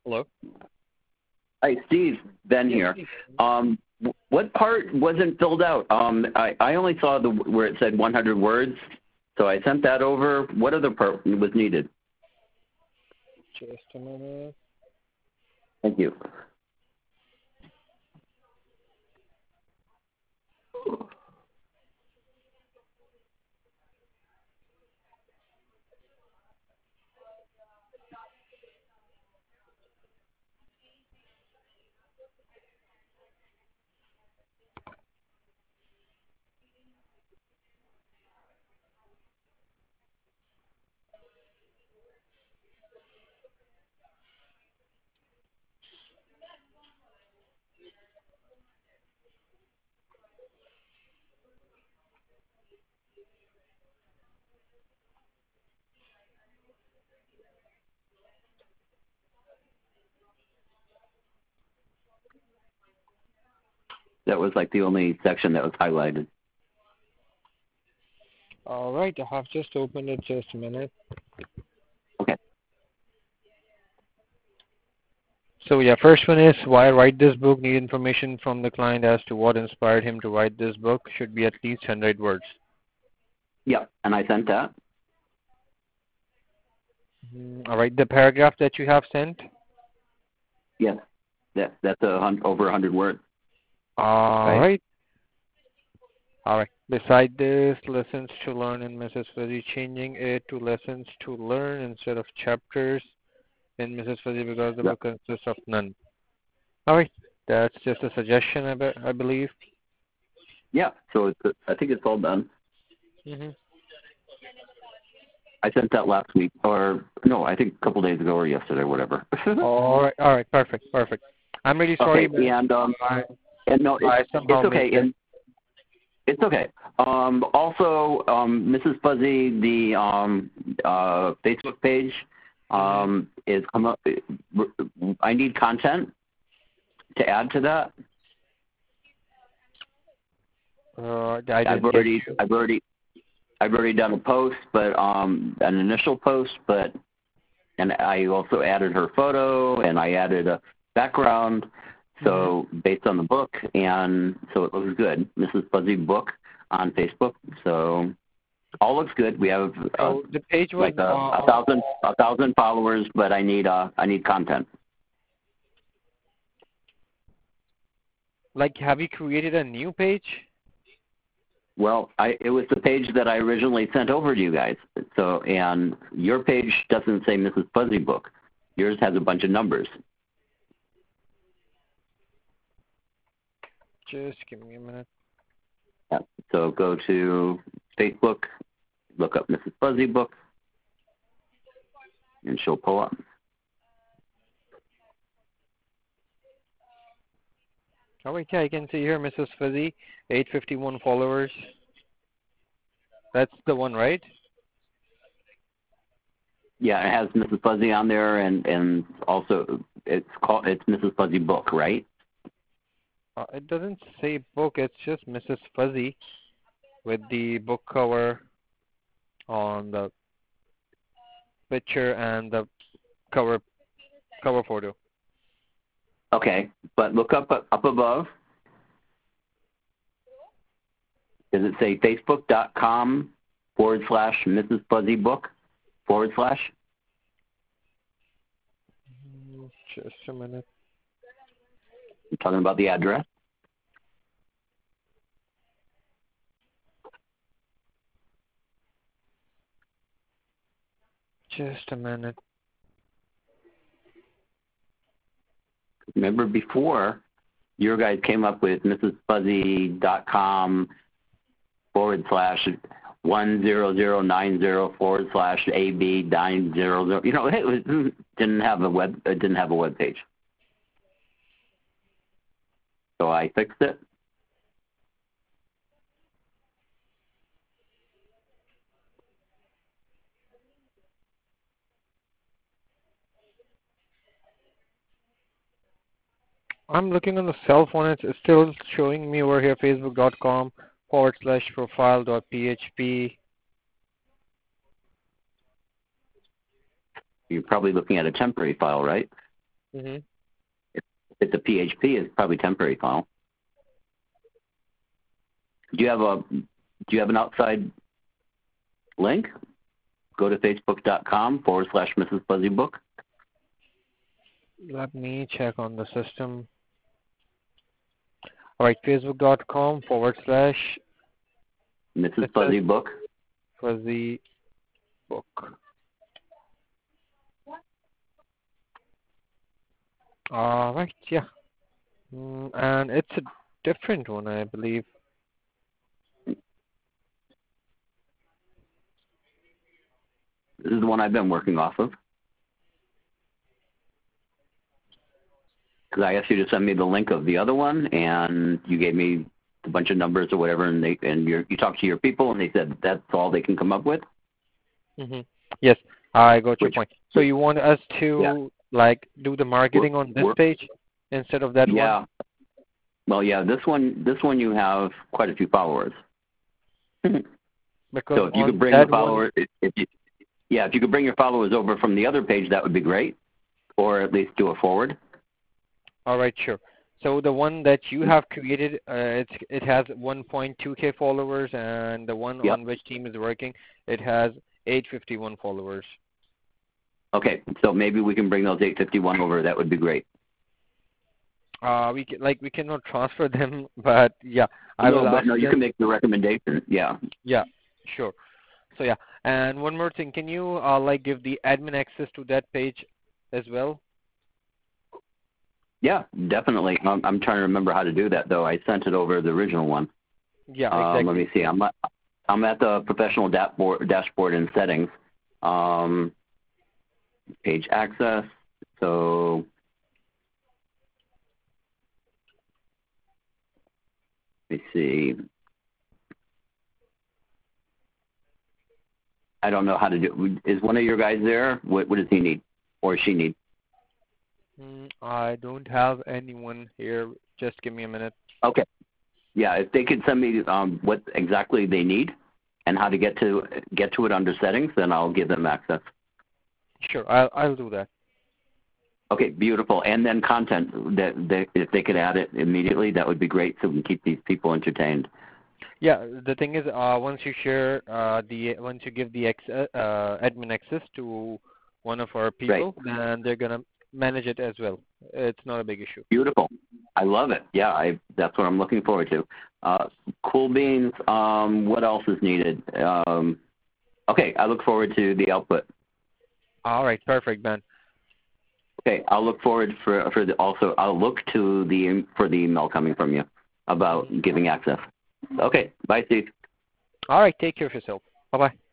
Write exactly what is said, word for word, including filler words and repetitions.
Hello? Hi, Steve. Ben Yes, here. Steve. Um, w- what part wasn't filled out? Um, I, I only saw the where it said one hundred words, so I sent that over. What other part was needed? Just a minute. Thank you. That was like the only section that was highlighted. All right, I have just opened it. Just a minute. Okay. So yeah, first one is why write this book. Need information from the client as to what inspired him to write this book. Should be at least one hundred words. Yeah, and I sent that. Mm, all right, the paragraph that you have sent. Yes, that that's a hun- over one hundred words. All Right. right. All right. Beside this, lessons to learn in Missus Fuzzy, changing it to lessons to learn instead of chapters in Missus Fuzzy because the Yeah. book consists of none. All right. That's just a suggestion, I, be- I believe. Yeah. So it's, I think it's all done. Mm-hmm. I sent that last week, or no, I think a couple days ago or yesterday, whatever. All right. All right. Perfect. Perfect. I'm really sorry, Okay. And um, I, and no, I it, somehow it's okay. missed it. And it's okay. Um, also, um, Missus Fuzzy, the um, uh, Facebook page um, is come up. I need content to add to that. Uh, I I've didn't get already, you. I've already, I've already done a post, but um, an initial post, but and I also added her photo and I added a background. So Mm-hmm. based on the book, and so it looks good. Missus Fuzzy book on Facebook. So all looks good. We have uh, So the page was like a, a uh, thousand a thousand followers, but I need uh I need content. like, have you created a new page? Well, I it was the page that I originally sent over to you guys. So and your page doesn't say Missus Fuzzy book. Yours has a bunch of numbers. Just give me a minute. Yeah. So go to Facebook, look up Missus Fuzzy book, and she'll pull up. All right, yeah, I can see here Missus Fuzzy, eight hundred fifty-one followers. That's the one, right? Yeah, it has Missus Fuzzy on there, and and also it's called it's Missus Fuzzy book, right? Uh, it doesn't say book, it's just Missus Fuzzy with the book cover on the picture and the cover cover photo. Okay, but look up up above. Does it say facebook.com forward slash Missus Fuzzy book forward slash? Mm, Just a minute. I'm talking about the address. Just a minute. Remember before, your guys came up with Missus Fuzzy.com forward slash one zero zero nine zero forward slash A B nine zero zero. You know, it was, didn't have a web. It didn't have a web page. So I fixed it. I'm looking on the cell phone. It's, it's still showing me over here facebook.com forward slash profile dot php. You're probably looking at a temporary file, right? Mm-hmm. If it's a P H P, it's probably temporary file. Do you have a Do you have an outside link? Go to facebook.com forward slash Missus Fuzzy Book. Let me check on the system. All right, facebook.com forward slash Missus Fuzzy Book. Fuzzy Book. All right, yeah. Mm, and it's a different one, I believe. This is the one I've been working off of. Because I asked you to send me the link of the other one, and you gave me a bunch of numbers or whatever, and they and you you talked to your people, and they said that's all they can come up with. Mm-hmm. Yes, I got your Which, point. So you want us to yeah. like do the marketing We're, on this we're, page instead of that yeah. one? Well, yeah. This one, this one, you have quite a few followers. Because So if you on could bring that the followers, if, if you, yeah, if you could bring your followers over from the other page, that would be great, or at least do a forward. All right, sure. So the one that you have created, uh, it's, it has one point two K followers, and the one Yep. on which team is working, it has eight hundred fifty-one followers. Okay, so maybe we can bring those eight fifty-one over. That would be great. Uh, we can, like we cannot transfer them, but yeah, I no, will but ask no, you them. can make the recommendation. Yeah. Yeah, sure. So yeah, and one more thing, can you uh, like give the admin access to that page as well? Yeah, definitely. I'm, I'm trying to remember how to do that though. I sent it over the original one. Yeah, Um, exactly. let me see. I'm at, I'm at the professional dashboard dashboard in settings. Um, page access. So let me see. I don't know how to do. Is one of your guys there? What, what does he need, or she need? Mm, I don't have anyone here. Just give me a minute. Okay. Yeah, if they could send me um, what exactly they need and how to get to get to it under settings, then I'll give them access. Sure, I'll I'll do that. Okay, beautiful. And then content that they, if they could add it immediately, that would be great, so we can keep these people entertained. Yeah, the thing is, uh, once you share uh, the once you give the ex- uh, admin access to one of our people, Right. then they're gonna manage it as well. It's not a big issue. Beautiful. I love it. Yeah, I, that's what I'm looking forward to. Uh, cool beans. Um, what else is needed? Um, okay, I look forward to the output. All right, perfect, Ben. Okay, I'll look forward for for the also. I'll look to the for the email coming from you about giving access. Okay, bye, Steve. All right, take care of yourself. Bye bye.